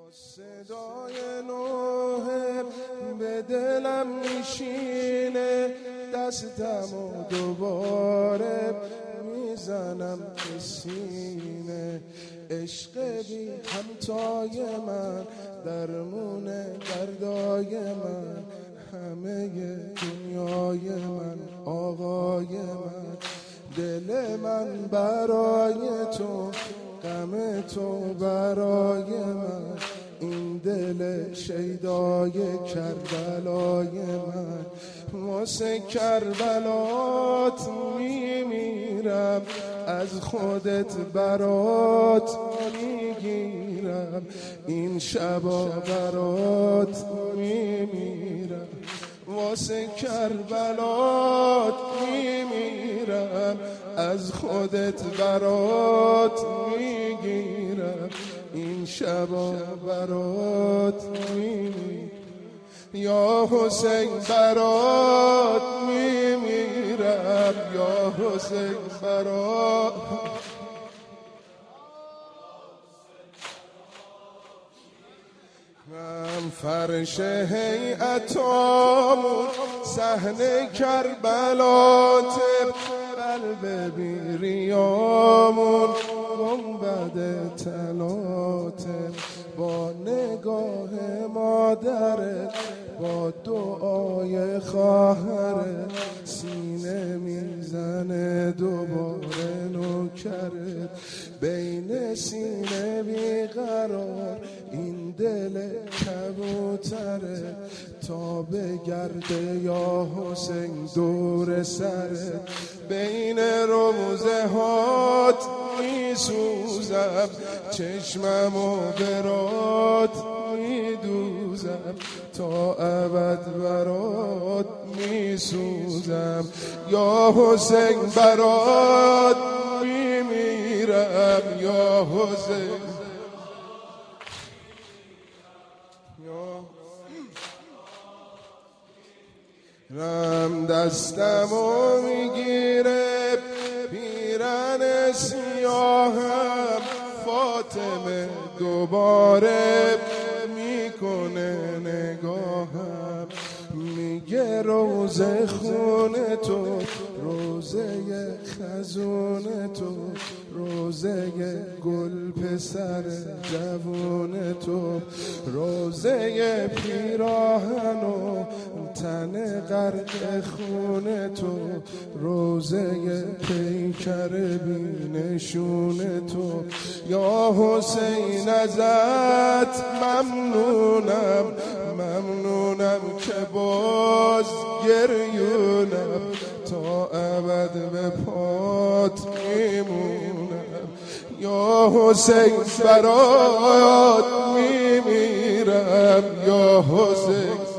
صدای نوحه به دلم میشینه، دستمو دوباره میزنم به سینه. عشق بی همتای من، درمون دردای من، همه دنیای من، آقای من. دل من برای تو، غم تو برای من، این دل شیدای کربلای من. واسه کربلات میمیرم، از خودت برات میگیرم، این شبا برات میمیرم. واسه کربلات میمیرم، از خودت برات میگیرم، این شبا برات میمیرم. یا حسین برات میمیرم، یا حسین برات. فرش هیئتامون صحنه کربلات، قلب بیریامون گنبد طلات. با نگاه مادرت، با دعای خواهرت، سینه میزنه دوباره نوکرت. بین سینه بیقرار این دل کبوتره، تا بگرده یا حسین دور سرت. بین روزه هات میسوزم، چشممو برات میدوزم، تا ابد برات میسوزم. یا حسین برات میمیرم، یا حسین. رم دستمو میگیره پیرن سیاهم، فاطمه دوباره میکنه نگاهم. میگه روزه خونه تو، روزه خزونه تو، روزه گل پسر جوون تو، روزه پیراهن و تن غرق خونه تو، روزه پیکر بینشون تو. یا حسین ازت ممنونم، ممنونم که باز گریونم، تا ابد به پات میمونم. یا حسین برات میمیرم، یا حسین.